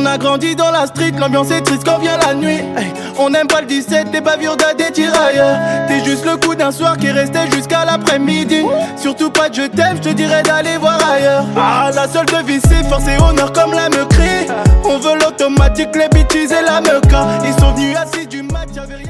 On a grandi dans la street, l'ambiance est triste quand vient la nuit. Hey, on n'aime pas le 17, des bavures des tirailleurs. T'es juste le coup d'un soir qui restait jusqu'à l'après-midi. Surtout pas de je t'aime, je te dirais d'aller voir ailleurs. Ah, la seule devise c'est force et honneur comme la me crie. On veut l'automatique, les bitches et la meuca. Ils sont venus assis du match,